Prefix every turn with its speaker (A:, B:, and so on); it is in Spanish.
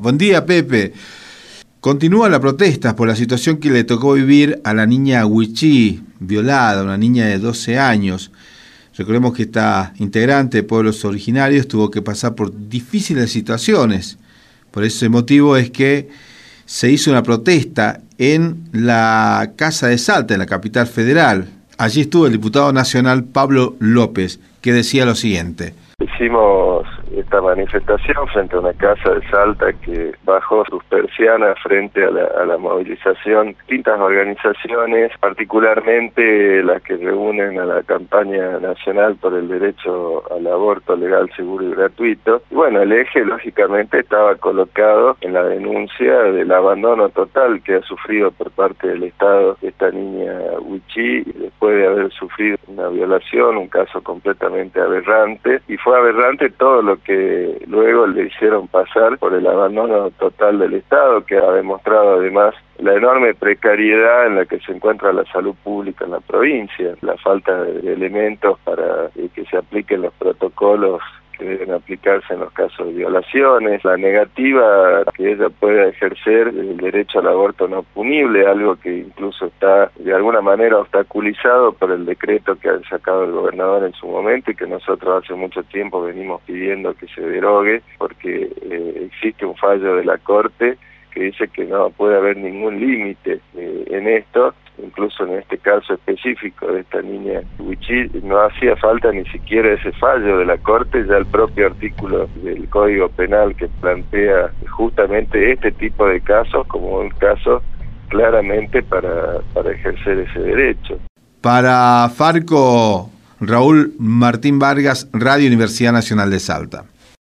A: Buen día, Pepe. Continúan las protestas por la situación que le tocó vivir a la niña Huichí, violada, una niña de 12 años. Recordemos que esta integrante de pueblos originarios tuvo que pasar por difíciles situaciones. Por ese motivo es que se hizo una protesta en la Casa de Salta, en la capital federal. Allí estuvo el diputado nacional Pablo López, que decía lo siguiente.
B: Hicimos esta manifestación frente a una casa de Salta que bajó sus persianas frente a la movilización de distintas organizaciones, particularmente las que reúnen a la campaña nacional por el derecho al aborto legal, seguro y gratuito. Y bueno, el eje lógicamente estaba colocado en la denuncia del abandono total que ha sufrido por parte del Estado esta niña Huichí, después de haber sufrido una violación, un caso completamente aberrante, y fue aberrante todo lo que luego le hicieron pasar por el abandono total del Estado, que ha demostrado además la enorme precariedad en la que se encuentra la salud pública en la provincia, la falta de elementos para que se apliquen los protocolos que deben aplicarse en los casos de violaciones, la negativa que ella pueda ejercer el derecho al aborto no punible, algo que incluso está de alguna manera obstaculizado por el decreto que ha sacado el gobernador en su momento y que nosotros hace mucho tiempo venimos pidiendo que se derogue, porque existe un fallo de la Corte que dice que no puede haber ningún límite en esto. Incluso en este caso específico de esta niña Huichí, no hacía falta ni siquiera ese fallo de la Corte, ya el propio artículo del Código Penal que plantea justamente este tipo de casos como un caso claramente para ejercer ese derecho.
A: Para Farco, Raúl Martín Vargas, Radio Universidad Nacional de Salta.